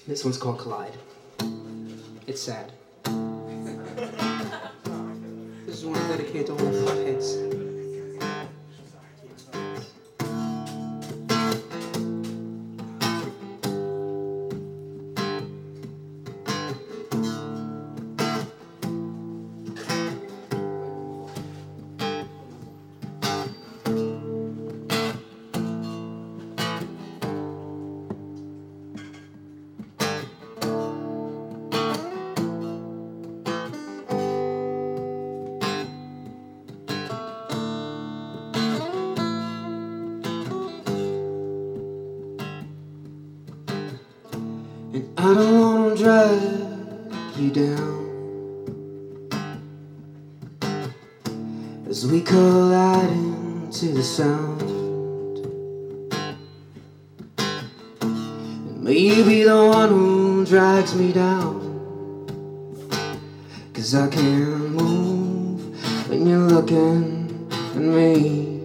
This one's called Collide. It's sad. This is one I dedicate to all the fuckheads. And I don't wanna drag you down as we collide into the sound. And may you be the one who drags me down, 'cause I can't move when you're looking at me,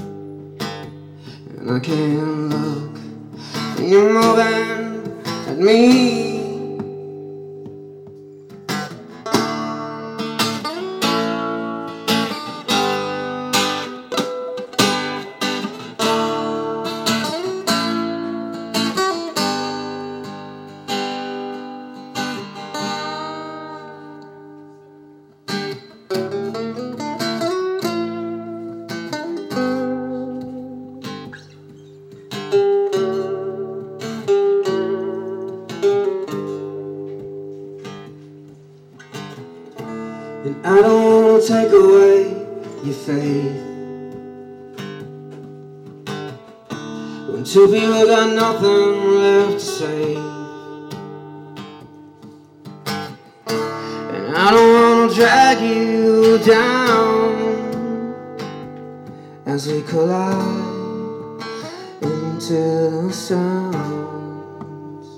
and I can't look when you're moving at me. And I don't wanna take away your faith when two people got nothing left to say. And I don't wanna drag you down as we collide into the sounds.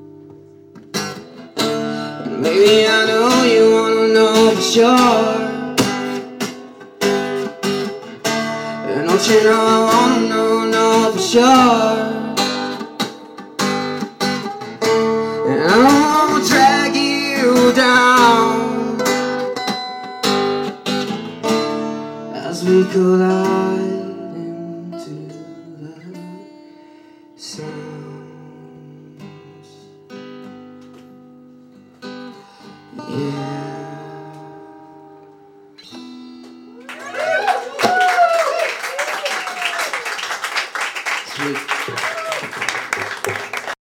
And maybe I know you wanna know for sure, and don't you know I wanna know for sure. And I don't wanna drag you down as we collide into the sounds. Yeah.